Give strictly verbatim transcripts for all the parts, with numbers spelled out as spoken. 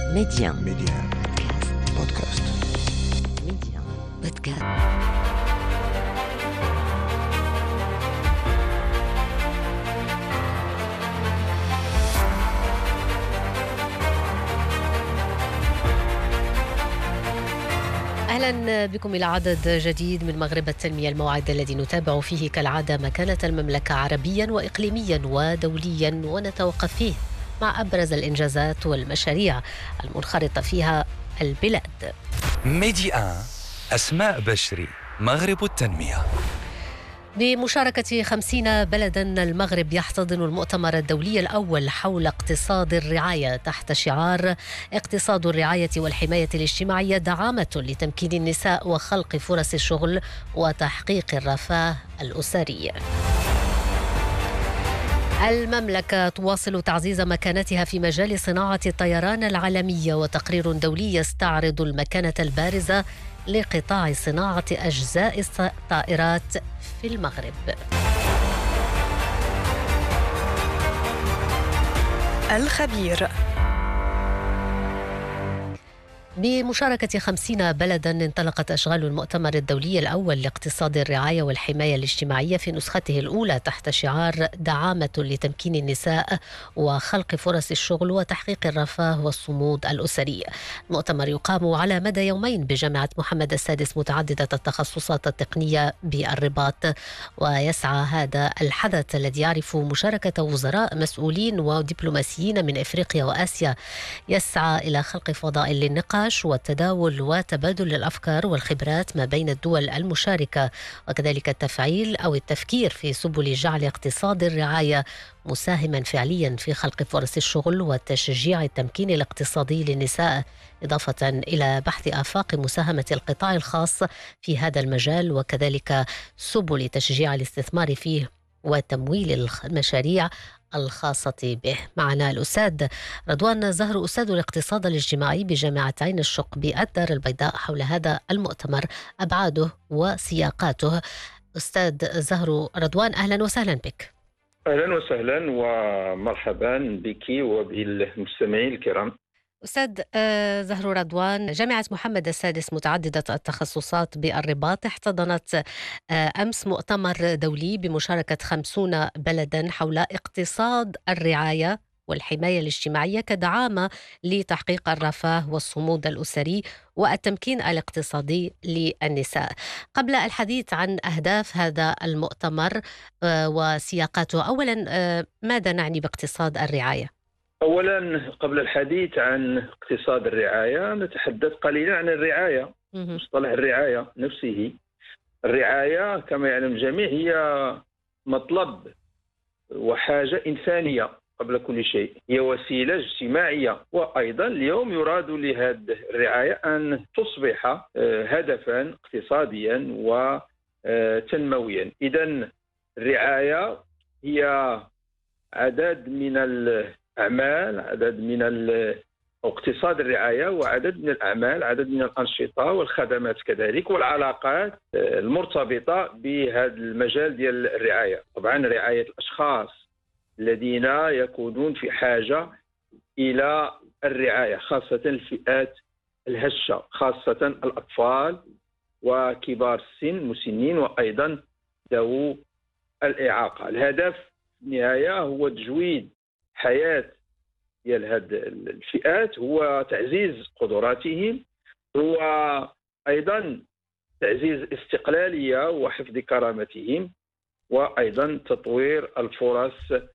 ميديان ميديان بودكاست. ميديان بودكاست. أهلا بكم إلى عدد جديد من مغرب التنمية، الموعد الذي نتابع فيه كالعادة مكانة المملكة عربيا وإقليميا ودوليا، ونتوقف فيه مع أبرز الإنجازات والمشاريع المنخرطة فيها البلاد. ميديان أسماء بشري، مغرب التنمية. بمشاركة خمسين بلدا، المغرب يحتضن المؤتمر الدولي الأول حول اقتصاد الرعاية تحت شعار اقتصاد الرعاية والحماية الاجتماعية دعامة لتمكين النساء وخلق فرص الشغل وتحقيق الرفاه الأسري. المملكة تواصل تعزيز مكانتها في مجال صناعة الطيران العالمية، وتقرير دولي يستعرض المكانة البارزة لقطاع صناعة أجزاء الطائرات في المغرب. الخبير. بمشاركة خمسين بلدا، انطلقت أشغال المؤتمر الدولي الأول لاقتصاد الرعاية والحماية الاجتماعية في نسخته الأولى تحت شعار دعامة لتمكين النساء وخلق فرص الشغل وتحقيق الرفاه والصمود الأسري. المؤتمر يقام على مدى يومين بجامعة محمد السادس متعددة التخصصات التقنية بالرباط، ويسعى هذا الحدث الذي يعرف مشاركة وزراء مسؤولين ودبلوماسيين من إفريقيا وآسيا يسعى إلى خلق فضاء للنقاش والتداول وتبادل الأفكار والخبرات ما بين الدول المشاركة، وكذلك التفعيل أو التفكير في سبل جعل اقتصاد الرعاية مساهما فعليا في خلق فرص الشغل وتشجيع التمكين الاقتصادي للنساء، إضافة إلى بحث آفاق مساهمة القطاع الخاص في هذا المجال، وكذلك سبل تشجيع الاستثمار فيه وتمويل المشاريع الخاصة به. معنا الأستاذ رضوان زهر، أستاذ الاقتصاد الاجتماعي بجامعة عين الشق بالدار البيضاء، حول هذا المؤتمر، أبعاده وسياقاته. أستاذ زهر رضوان، أهلا وسهلا بك. أهلا وسهلا ومرحبا بك وبالمستمعين الكرام. أستاذ زهر رضوان، جامعة محمد السادس متعددة التخصصات بالرباط احتضنت أمس مؤتمر دولي بمشاركة خمسون بلدا حول اقتصاد الرعاية والحماية الاجتماعية كدعامة لتحقيق الرفاه والصمود الأسري والتمكين الاقتصادي للنساء. قبل الحديث عن أهداف هذا المؤتمر وسياقاته، أولا ماذا نعني باقتصاد الرعاية؟ أولا، قبل الحديث عن اقتصاد الرعاية نتحدث قليلا عن الرعاية. مصطلح الرعاية نفسه، الرعاية كما يعلم الجميع هي مطلب وحاجة إنسانية قبل كل شيء، هي وسيلة اجتماعية، وأيضا اليوم يراد لهذه الرعاية أن تصبح هدفا اقتصاديا وتنمويا. إذن الرعاية هي عدد من الأعمال، عدد من اقتصاد الرعاية وعدد من الأعمال، عدد من الأنشطة والخدمات كذلك والعلاقات المرتبطة بهذا المجال ديال الرعاية. طبعا رعاية الأشخاص الذين يكونون في حاجة إلى الرعاية، خاصة الفئات الهشة، خاصة الأطفال وكبار السن، مسنين، وأيضا ذوو الإعاقة. الهدف في النهاية هو تجويد حياة ديال هذه الفئات، هو تعزيز قدراتهم، هو أيضا تعزيز استقلالية وحفظ كرامتهم، وأيضا تطوير الفرص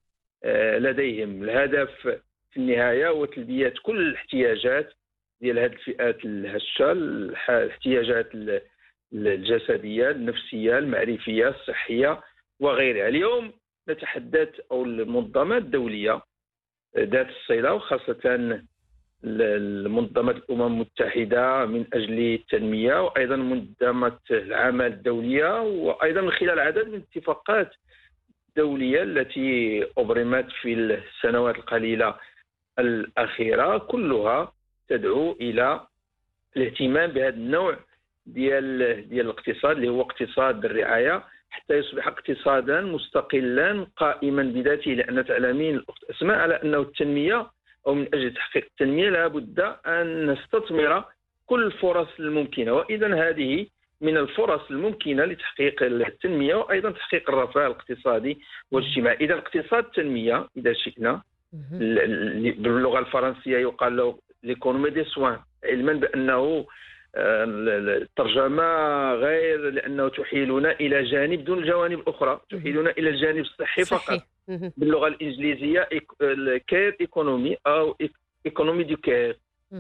لديهم. الهدف في النهاية هو تلبية كل الاحتياجات ديال هذه الفئات الهشة، الاحتياجات الجسدية، النفسية، المعرفية، الصحية وغيرها. اليوم نتحدث أو المنظمات الدولية ذات الصلة، وخاصة منظمة الأمم المتحدة من أجل التنمية، وأيضا منظمة العمل الدولية، وأيضا من خلال عدد من الاتفاقات الدولية التي أبرمت في السنوات القليلة الأخيرة، كلها تدعو إلى الاهتمام بهذا النوع ديال ديال الاقتصاد اللي هو اقتصاد الرعاية، حتى يصبح اقتصادا مستقلا قائما بذاته. لأن تعلمين أسماء على أنه التنمية أو من أجل تحقيق التنمية لابد أن نستثمر كل الفرص الممكنة، وإذا هذه من الفرص الممكنة لتحقيق التنمية وأيضا تحقيق الرفاه الاقتصادي والاجتماعي. إذا اقتصاد التنمية إذا شئنا باللغة الفرنسية يقال له ليكونومي دي سوان، علما بأنه الترجمة غير، لأنه تحيلنا إلى جانب دون الجوانب الأخرى، تحيلنا إلى الجانب الصحي فقط. باللغة الإنجليزية كير إيكونومي أو إيكونومي دو كير،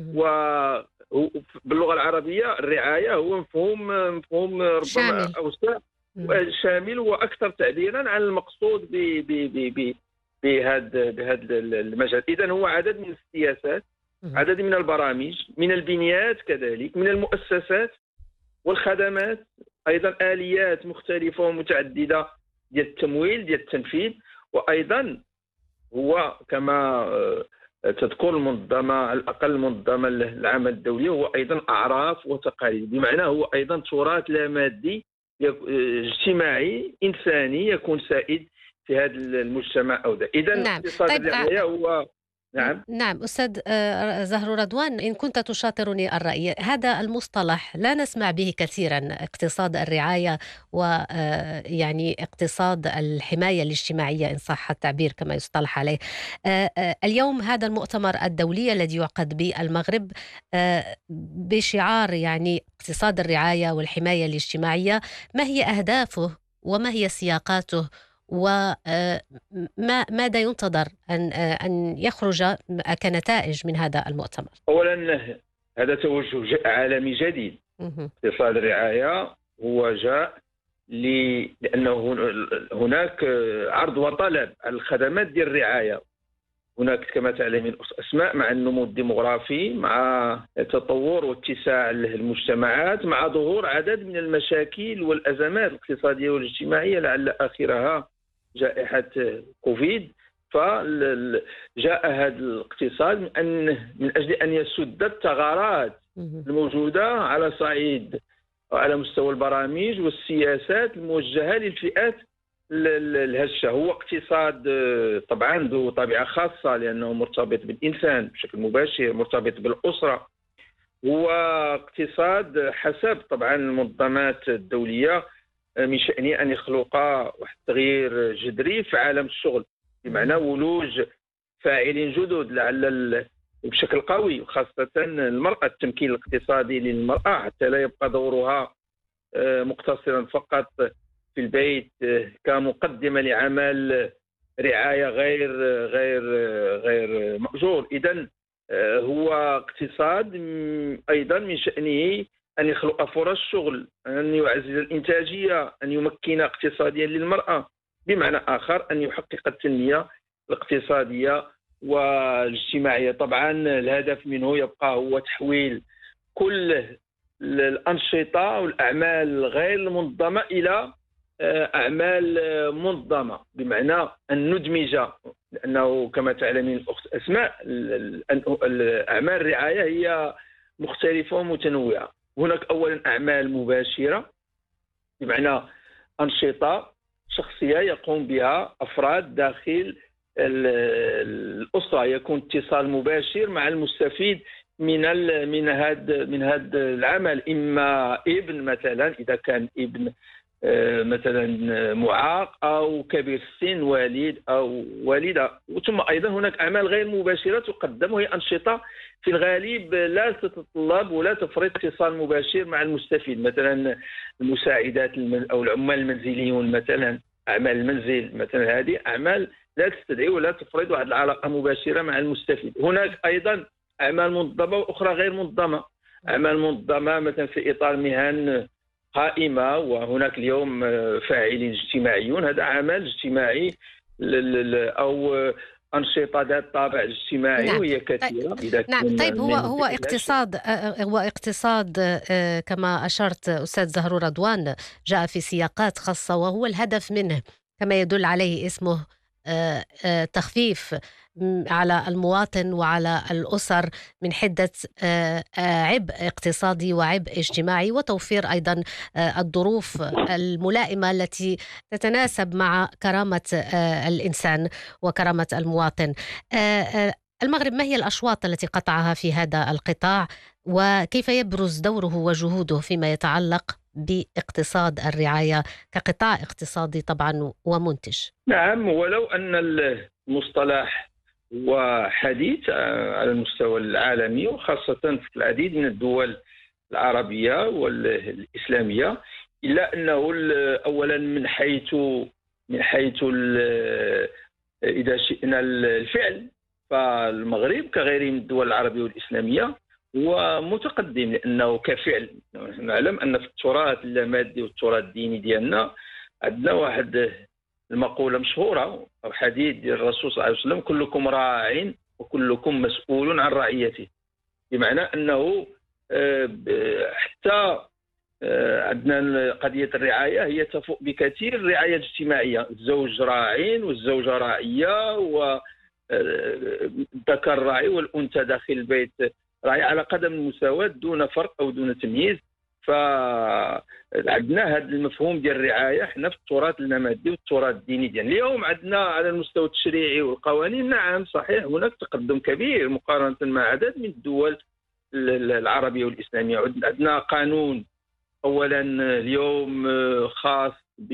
وباللغة العربية الرعاية هو مفهوم مفهوم ربما أوسع شامل وأكثر تعبيرا عن المقصود بهذا بهذا المجال. إذن هو عدد من السياسات، عدد من البرامج، من البنيات كذلك، من المؤسسات والخدمات، أيضا آليات مختلفة ومتعددة ديال التمويل ديال التنفيذ. وأيضا هو كما تذكر المنظمة على الأقل المنظمة العامة الدولية هو أيضا أعراف وتقاليد، بمعنى هو أيضا تراث لا مادي اجتماعي إنساني يكون سائد في هذا المجتمع أو ذا. إذا نعم. اقتصاد طيب الرعاية هو نعم نعم أستاذ زهر رضوان، إن كنت تشاطرني الرأي، هذا المصطلح لا نسمع به كثيرا، اقتصاد الرعاية ويعني اقتصاد الحماية الاجتماعية إن صح التعبير كما يصطلح عليه. اليوم هذا المؤتمر الدولي الذي يعقد بالمغرب بشعار يعني اقتصاد الرعاية والحماية الاجتماعية، ما هي أهدافه وما هي سياقاته وماذا ينتظر أن أن يخرج كنتائج من هذا المؤتمر؟ أولا هذا توجه عالمي جديد. اقتصاد الرعاية هو جاء لأنه هناك عرض وطلب على الخدمات ديال الرعاية. هناك كما تعلمين أسماء مع النمو الديمغرافي، مع تطور واتساع المجتمعات، مع ظهور عدد من المشاكل والأزمات الاقتصادية والاجتماعية لعل آخرها جائحة كوفيد. فجاء هذا الاقتصاد من, أن من أجل أن يسد الثغرات الموجودة على صعيد وعلى مستوى البرامج والسياسات الموجهة للفئات الهشة. هو اقتصاد طبعا ذو طبيعة خاصة لأنه مرتبط بالإنسان بشكل مباشر، مرتبط بالأسرة. هو اقتصاد حسب طبعا المنظمات الدولية من شأنه أن يخلق واحد التغيير جذري في عالم الشغل، بمعنى ولوج فاعلين جدد لعل بشكل قوي، خاصة المرأة، التمكين الاقتصادي للمرأة حتى لا يبقى دورها مقتصرا فقط في البيت كمقدمة لعمل رعاية غير غير غير مأجور. إذن هو اقتصاد أيضا من شأنه أن يخلق فرص شغل، أن يعزز الإنتاجية، أن يمكن اقتصاديا للمرأة، بمعنى آخر أن يحقق التنمية الاقتصادية والاجتماعية. طبعا الهدف منه يبقى هو تحويل كل الأنشطة والأعمال الغير المنظمة إلى أعمال منظمة، بمعنى أن ندمج، لأنه كما تعلمين الأخت أسماء أعمال الرعاية هي مختلفة ومتنوعة. هناك أولا أعمال مباشرة، بمعنى أنشطة شخصية يقوم بها أفراد داخل الأسرة، يكون اتصال مباشر مع المستفيد من من هذا من هذا العمل، إما ابن مثلا إذا كان ابن مثلا معاق أو كبير السن، والد أو والدة. ثم أيضا هناك أعمال غير مباشرة تقدم، وهي أنشطة في الغالب لا تتطلب ولا تفرض اتصال مباشر مع المستفيد، مثلا المساعدات أو العمال المنزليون، مثلا أعمال المنزل، مثلا هذه أعمال لا تستدعي ولا تفرض واحد العلاقة مباشرة مع المستفيد. هناك أيضا أعمال منظمة وأخرى غير منظمة. أعمال منظمة مثلا في إطار مهن قائمة، وهناك اليوم فاعلين اجتماعيون، هذا عمل اجتماعي أو أنشطة ذات طابع اجتماعي. نعم. وهي كثيرة. طيب. نعم. طيب هو هو اقتصاد هو اقتصاد كما أشرت أستاذ زهر رضوان جاء في سياقات خاصة، وهو الهدف منه كما يدل عليه اسمه تخفيف على المواطن وعلى الأسر من حدة عبء اقتصادي وعبء اجتماعي، وتوفير أيضا الظروف الملائمة التي تتناسب مع كرامة الإنسان وكرامة المواطن. المغرب ما هي الأشواط التي قطعها في هذا القطاع، وكيف يبرز دوره وجهوده فيما يتعلق باقتصاد الرعاية كقطاع اقتصادي طبعا ومنتج؟ نعم، ولو أن المصطلح هو حديث على المستوى العالمي وخاصة في العديد من الدول العربية والإسلامية، إلا أنه أولا من حيث من حيث إذا شئنا الفعل، فالمغرب كغيره من الدول العربية والإسلامية هو متقدم، لأنه كفعل نحن نعلم أن في التراث اللامادي والتراث الديني ديالنا عندنا واحد المقولة مشهورة أو حديث ديال الرسول صلى الله عليه وسلم: كلكم راع وكلكم مسؤول عن رعيته. بمعنى أنه حتى عندنا قضية الرعاية هي تفوق بكثير الرعاية الاجتماعية، الزوج راع والزوجة راعية والذكر راعي والأنثى داخل البيت راعي على قدم المساواة دون فرق أو دون تمييز. فعندنا هذا المفهوم ديال الرعاية حنا في التراث اللامادي والتراث الديني ديالنا. اليوم عندنا على المستوى التشريعي والقوانين نعم صحيح هناك تقدم كبير مقارنة مع عدد من الدول العربية والإسلامية. عندنا قانون أولا اليوم خاص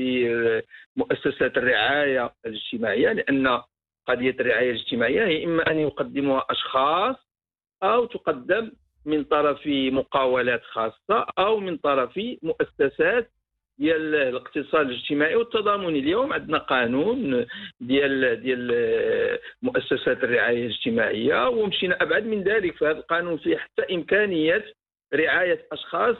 بمؤسسات الرعاية الاجتماعية، لأن قضية الرعاية الاجتماعية هي إما أن يقدمها أشخاص أو تقدم من طرف مقاولات خاصة أو من طرف مؤسسات ديال الاقتصاد الاجتماعي والتضامني. اليوم عندنا قانون ديال ديال مؤسسات الرعاية الاجتماعية، ومشينا أبعد من ذلك، فهذا القانون فيه حتى إمكانية رعاية أشخاص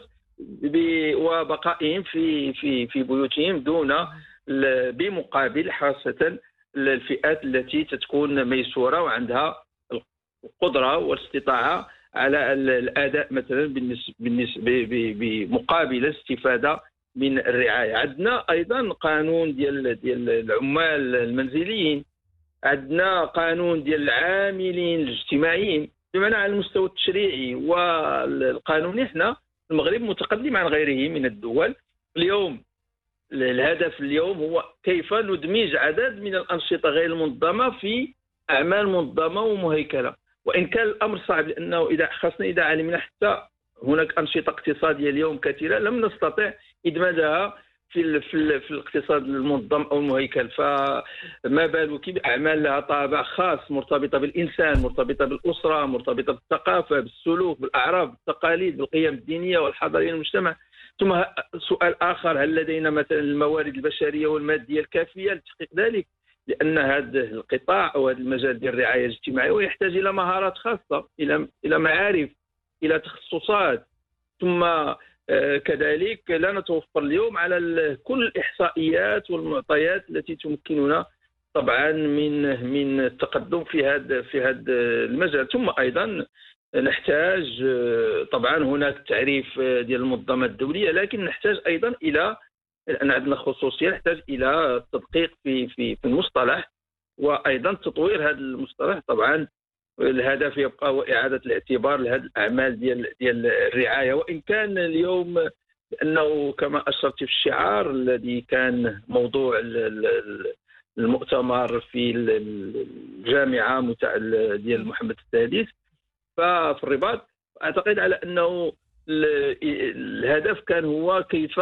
وبقائهم في في في بيوتهم دون بمقابل، خاصة الفئات التي تكون ميسورة وعندها القدرة والاستطاعة على الأداء مثلا بالنسبة بمقابل الاستفادة من الرعاية. عندنا أيضا قانون ديال ديال العمال المنزليين، عندنا قانون ديال العاملين الاجتماعيين. بمعنى على المستوى التشريعي والقانوني احنا المغرب متقدم عن غيره من الدول. اليوم الهدف اليوم هو كيف ندمج عدد من الأنشطة غير المنظمة في أعمال منظمة ومهيكلة، وإن كان الأمر صعب، لأنه إذا خاصة إذا علمنا حتى هناك أنشطة اقتصادية اليوم كثيرة لم نستطع إدماجها في ال في, ال في الاقتصاد المنظم أو المهيكل، فما بالك بأعمال لها طابع خاص مرتبطة بالإنسان، مرتبطة بالأسرة، مرتبطة بالثقافة، بالسلوك، بالأعراف، بالتقاليد، بالقيم الدينية والحضارية للمجتمع. ثم سؤال آخر: هل لدينا مثلا الموارد البشرية والمادية الكافية لتحقيق ذلك؟ لأن هذا القطاع أو هذا المجال ديال الرعاية الاجتماعية يحتاج إلى مهارات خاصة، إلى إلى معارف، إلى تخصصات. ثم كذلك لا نتوفر اليوم على كل الإحصائيات والمعطيات التي تمكننا طبعا من من التقدم في هذا في هذا المجال. ثم أيضا نحتاج طبعا هناك تعريف ديال المنظمة الدولية، لكن نحتاج أيضا إلى أن عندنا خصوصية، نحتاج إلى التدقيق في في في المصطلح، وأيضا تطوير هذا المصطلح. طبعا الهدف يبقى هو إعادة الاعتبار لهذه الأعمال ديال ديال الرعاية، وإن كان اليوم لأنه كما أشرت في الشعار الذي كان موضوع المؤتمر في الجامعة ديال محمد السادس ففي الرباط، أعتقد على أنه الهدف كان هو كيف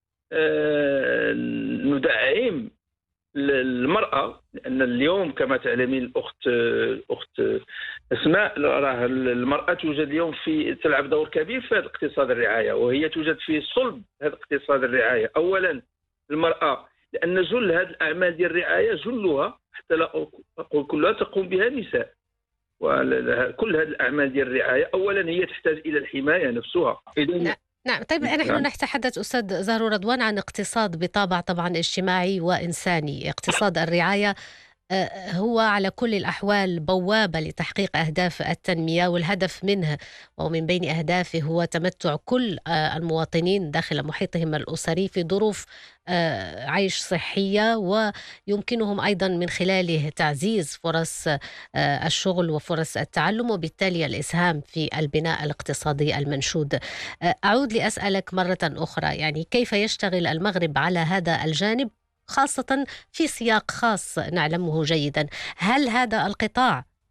ندعم المرأة، لأن اليوم كما تعلمين الأخت الأخت أسماء، راه المرأة توجد اليوم في تلعب دور كبير في هذا اقتصاد الرعاية، وهي توجد في صلب هذا اقتصاد الرعاية. أولا المرأة، لأن جل هذه الأعمال ديال الرعاية جلها حتى لا أقول كلها تقوم بها النساء، وكل هذه الأعمال ديال الرعاية أولا هي تحتاج إلى الحماية نفسها. إذن نعم. طيب نحن نعم. نتحدث أستاذ زهرو رضوان عن اقتصاد بطابع طبعا اجتماعي وإنساني. اقتصاد الرعاية هو على كل الأحوال بوابة لتحقيق أهداف التنمية، والهدف منه ومن بين أهدافه هو تمتع كل المواطنين داخل محيطهم الأسري في ظروف عيش صحية، ويمكنهم أيضا من خلاله تعزيز فرص الشغل وفرص التعلم، وبالتالي الإسهام في البناء الاقتصادي المنشود. أعود لأسألك مرة أخرى، يعني كيف يشتغل المغرب على هذا الجانب خاصة في سياق خاص نعلمه جيدا؟ هل هذا القطاع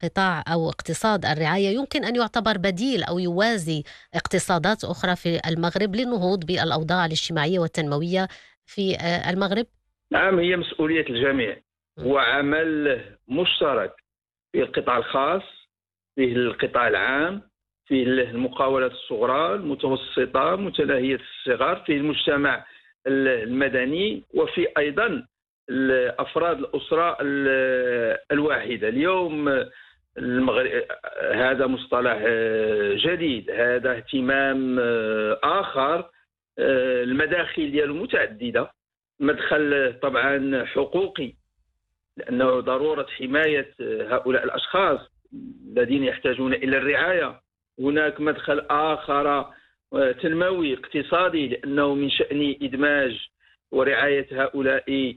قطاع أو اقتصاد الرعاية يمكن أن يعتبر بديل أو يوازي اقتصادات أخرى في المغرب للنهوض بالأوضاع الاجتماعية والتنموية في المغرب؟ نعم، هي مسؤولية الجميع وعمل مشترك في القطاع الخاص، في القطاع العام، في المقاولات الصغرى المتوسطة متناهية الصغر، في المجتمع المدني، وفي أيضا أفراد الأسرة الواحدة. اليوم المغرب هذا مصطلح جديد، هذا اهتمام آخر، المداخل ديالو متعددة. مدخل طبعا حقوقي، لأنه ضرورة حماية هؤلاء الأشخاص الذين يحتاجون إلى الرعاية. هناك مدخل آخر تنموي اقتصادي، لأنه من شأن إدماج ورعاية هؤلاء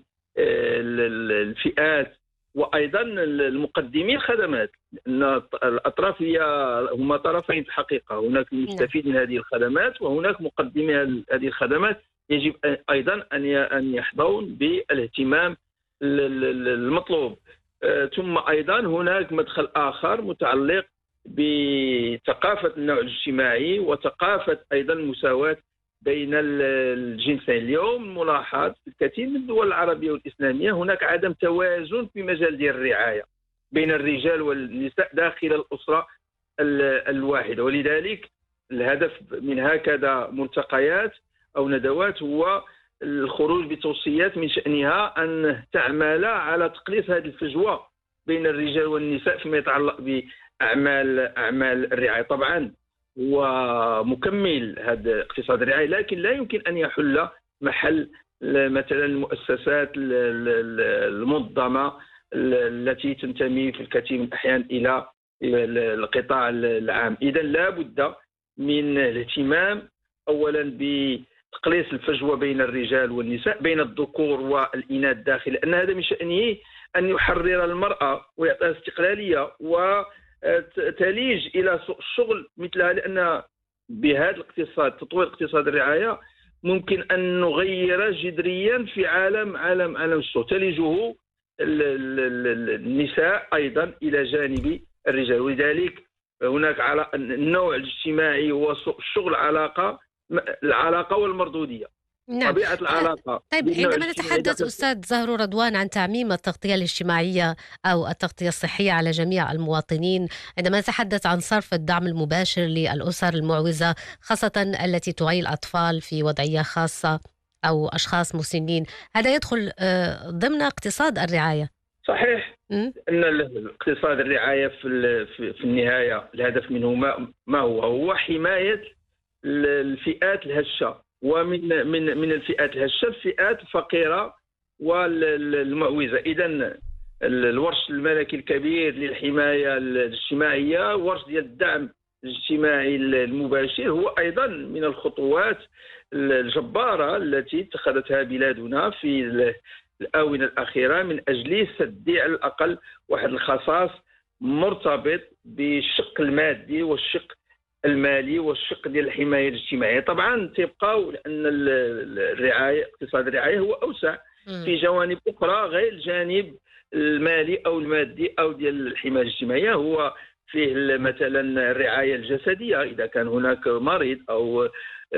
الفئات وأيضا المقدمي الخدمات، لأن الأطراف هي هما طرفين في الحقيقة. هناك المستفيد من هذه الخدمات وهناك مقدمي هذه الخدمات، يجب أيضا أن يحظون بالاهتمام المطلوب. ثم أيضا هناك مدخل آخر متعلق بثقافة النوع الاجتماعي وثقافة أيضا المساواة بين الجنسين. اليوم ملاحظ في الكثير من الدول العربية والإسلامية هناك عدم توازن في مجال ديال الرعاية بين الرجال والنساء داخل الأسرة الواحدة، ولذلك الهدف من هكذا ملتقيات أو ندوات هو الخروج بتوصيات من شأنها أن تعمل على تقليص هذه الفجوة بين الرجال والنساء فيما يتعلق بأعمال أعمال الرعاية. طبعا هو مكمل هذا اقتصاد الرعاية، لكن لا يمكن أن يحل محل مثلا المؤسسات المنظمة التي تنتمي في الكثير من الأحيان إلى القطاع العام. إذا لا بد من الاهتمام أولا بتقليص الفجوة بين الرجال والنساء، بين الذكور والإناث داخل، لأن هذا من شأنه أن يحرر المرأة ويعطيها استقلالية وتليج إلى سوق الشغل مثلها، لأن بهذا الاقتصاد تطوير اقتصاد الرعاية ممكن أن نغير جذريا في عالم عالم عالم السوق، تليجه النساء أيضا إلى جانب الرجال. ولذلك هناك على النوع الاجتماعي وسوق الشغل علاقة العلاقة والمردودية. نعم. طبيعة العلاقة. طيب عندما نتحدث أستاذ زهرو رضوان عن تعميم التغطية الاجتماعية أو التغطية الصحية على جميع المواطنين، عندما نتحدث عن صرف الدعم المباشر للأسر المعوزة خاصة التي تعي الأطفال في وضعية خاصة أو أشخاص مسنين، هذا يدخل ضمن اقتصاد الرعاية. صحيح. م? أن الاقتصاد الرعاية في في النهاية الهدف منه ما هو هو حماية الفئات الهشة، ومن من من الفئات الهشة الفئات الفقيرة والمعوزة. إذن الورش الملكي الكبير للحماية الاجتماعية، ورش ديال الدعم الاجتماعي المباشر، هو أيضا من الخطوات الجبارة التي اتخذتها بلادنا في الآونة الأخيرة من أجل سد على الأقل واحد الخصاص مرتبط بالشق المادي والشق المالي والشق ديال الحمايه الاجتماعيه. طبعا تبقى لان الرعايه اقتصاد الرعايه هو اوسع في جوانب اخرى غير الجانب المالي او المادي او ديال الحمايه الاجتماعيه. هو فيه مثلا الرعايه الجسديه اذا كان هناك مريض او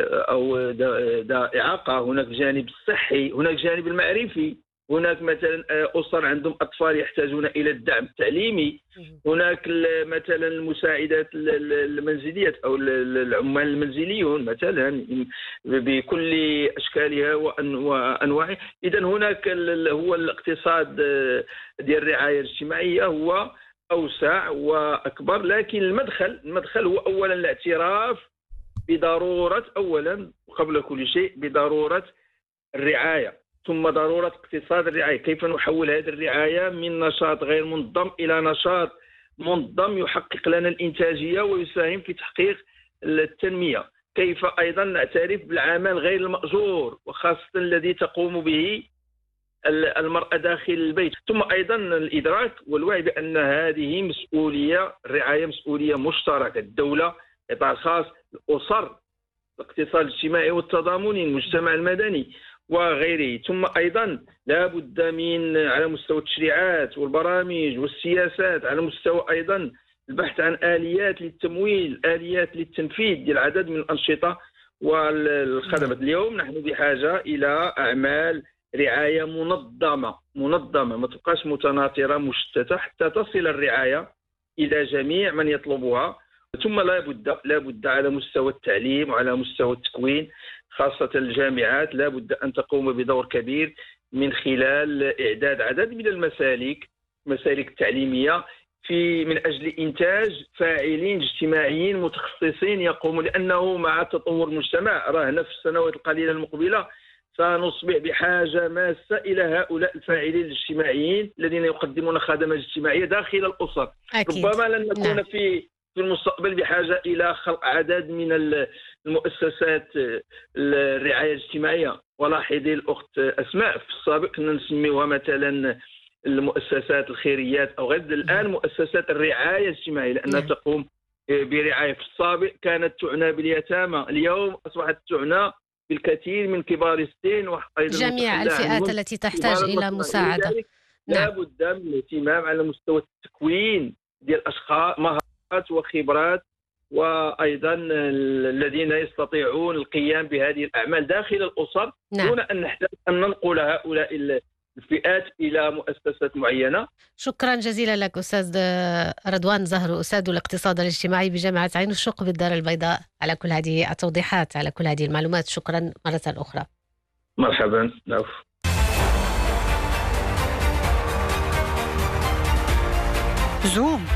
او دا اعاقه، هناك الجانب الصحي، هناك الجانب المعرفي، هناك مثلا أسر عندهم أطفال يحتاجون إلى الدعم التعليمي، هناك مثلا المساعدات المنزلية أو العمال المنزليون مثلا بكل أشكالها وأنواعها. إذن هناك هو الاقتصاد ديال الرعاية الاجتماعية هو أوسع وأكبر، لكن المدخل المدخل هو أولا الاعتراف بضرورة أولا قبل كل شيء بضرورة الرعاية، ثم ضرورة اقتصاد الرعاية. كيف نحول هذه الرعاية من نشاط غير منظم إلى نشاط منظم يحقق لنا الإنتاجية ويساهم في تحقيق التنمية. كيف أيضا نعترف بالعمل غير المأجور وخاصة الذي تقوم به المرأة داخل البيت، ثم أيضا الإدراك والوعي بأن هذه مسؤولية، الرعاية مسؤولية مشتركة، الدولة، القطاع الخاص، الأسر، الاقتصاد الاجتماعي والتضامني، المجتمع المدني. وغيره. ثم أيضا لا بد من على مستوى التشريعات والبرامج والسياسات، على مستوى أيضا البحث عن آليات للتمويل، آليات للتنفيذ ديال عدد من الأنشطة والخدمات. اليوم نحن بحاجة إلى أعمال رعاية منظمة منظمة ما تبقاش متناثرة مشتتة، حتى تصل الرعاية إلى جميع من يطلبها. ثم لا بد لا بد على مستوى التعليم وعلى مستوى التكوين، خاصة الجامعات، لا بد أن تقوم بدور كبير من خلال إعداد عدد من المسالك مسالك التعليمية في من أجل إنتاج فاعلين اجتماعيين متخصصين يقومون، لأنه مع تطور المجتمع راهنا في السنوات القليلة المقبلة سنصبح بحاجة ماسة إلى هؤلاء الفاعلين الاجتماعيين الذين يقدمون خدمات اجتماعية داخل الأسر. أكيد. ربما لن نكون نعم. في في المستقبل بحاجة إلى خلق عدد من المؤسسات الرعاية الاجتماعية. ولاحظي الأخت أسماء، في السابق كنا نسميوها مثلا المؤسسات الخيريات أو غير، الآن مؤسسات الرعاية الاجتماعية، لأنها نعم. تقوم برعاية. في السابق كانت تعنى باليتامى، اليوم أصبحت تعنى بالكثير من كبار السن وأيضا جميع الفئات التي تحتاج إلى مساعدة. لا نعم. بد من الاهتمام على مستوى التكوين ديال الأشخاص، مهارات وخبرات، وأيضا الذين يستطيعون القيام بهذه الأعمال داخل الأسر. نعم. دون أن نحتاج أن ننقل هؤلاء الفئات إلى مؤسسات معينة. شكرا جزيلا لك أستاذ رضوان زهر، أستاذ الاقتصاد الاجتماعي بجامعة عين الشق بالدار البيضاء، على كل هذه التوضيحات، على كل هذه المعلومات. شكرا مرة أخرى. مرحبا. زوم.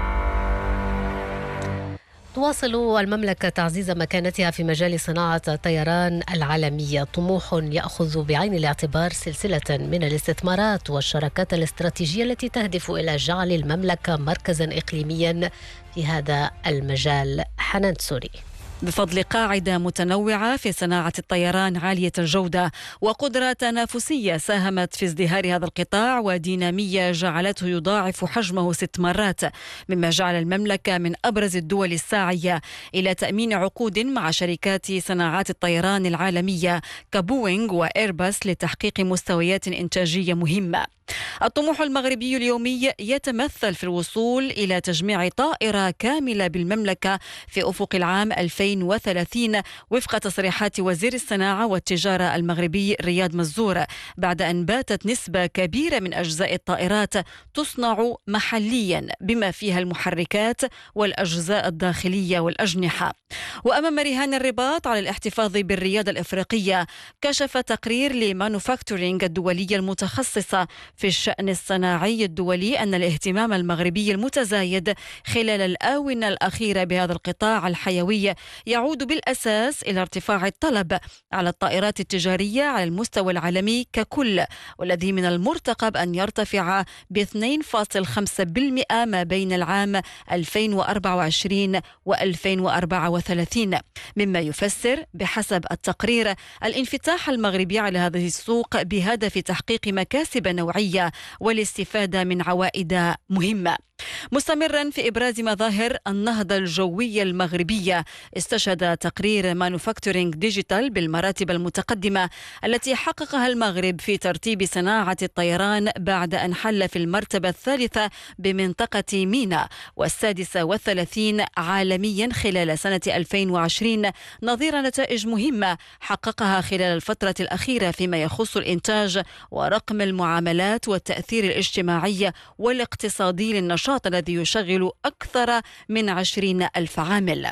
تواصل المملكة تعزيز مكانتها في مجال صناعة الطيران العالمية، طموح يأخذ بعين الاعتبار سلسلة من الاستثمارات والشراكات الاستراتيجية التي تهدف إلى جعل المملكة مركزا إقليميا في هذا المجال. حنان سوري. بفضل قاعدة متنوعة في صناعة الطيران عالية الجودة وقدرة تنافسية ساهمت في ازدهار هذا القطاع ودينامية جعلته يضاعف حجمه ست مرات، مما جعل المملكة من أبرز الدول الساعية إلى تأمين عقود مع شركات صناعات الطيران العالمية كبوينغ وإيرباص لتحقيق مستويات إنتاجية مهمة. الطموح المغربي اليومي يتمثل في الوصول إلى تجميع طائرة كاملة بالمملكة في أفق العام ألفين وثلاثين وفق تصريحات وزير الصناعة والتجارة المغربي رياض مزور، بعد أن باتت نسبة كبيرة من أجزاء الطائرات تصنع محليا بما فيها المحركات والأجزاء الداخلية والأجنحة. وأمام رهان الرباط على الاحتفاظ بالريادة الإفريقية، كشف تقرير لمانوفاكتورينغ الدولية المتخصصة في الشأن الصناعي الدولي أن الاهتمام المغربي المتزايد خلال الآونة الأخيرة بهذا القطاع الحيوي يعود بالأساس إلى ارتفاع الطلب على الطائرات التجارية على المستوى العالمي ككل، والذي من المرتقب أن يرتفع ب اثنين فاصلة خمسة بالمئة ما بين العام ألفين وأربعة وعشرين وألفين وأربعة وثلاثين، مما يفسر بحسب التقرير الانفتاح المغربي على هذه السوق بهدف تحقيق مكاسب نوعية والاستفادة من عوائد مهمة. مستمرا في إبراز مظاهر النهضة الجوية المغربية، استشهد تقرير مانوفاكتورينغ ديجيتال بالمراتب المتقدمة التي حققها المغرب في ترتيب صناعة الطيران بعد أن حل في المرتبة الثالثة بمنطقة مينا والسادسة والثلاثين عالميا خلال سنة ألفين وعشرين، نظير نتائج مهمة حققها خلال الفترة الأخيرة فيما يخص الإنتاج ورقم المعاملات والتأثير الاجتماعي والاقتصادي للنشاط الذي يشغل أكثر من عشرين ألف عامل.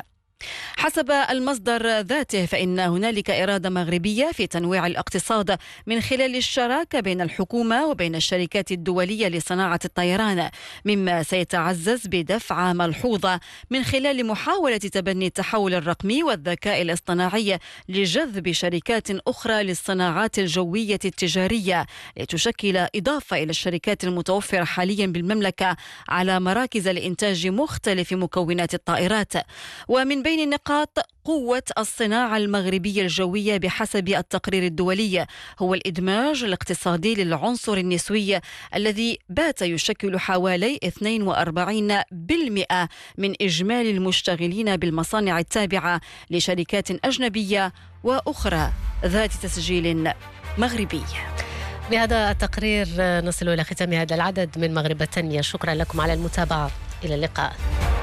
حسب المصدر ذاته فإن هنالك إرادة مغربية في تنويع الاقتصاد من خلال الشراكة بين الحكومة وبين الشركات الدولية لصناعة الطيران، مما سيتعزز بدفعة ملحوظة من خلال محاولة تبني التحول الرقمي والذكاء الاصطناعي لجذب شركات أخرى للصناعات الجوية التجارية لتشكل إضافة إلى الشركات المتوفرة حاليا بالمملكة على مراكز لإنتاج مختلف مكونات الطائرات. ومن بين النقاط قوة الصناعة المغربية الجوية بحسب التقرير الدولي هو الإدماج الاقتصادي للعنصر النسوي الذي بات يشكل حوالي اثنين وأربعين بالمئة من إجمالي المشتغلين بالمصانع التابعة لشركات أجنبية وأخرى ذات تسجيل مغربي. بهذا التقرير نصل إلى ختام هذا العدد من مغرب التنمية. شكرا لكم على المتابعة، إلى اللقاء.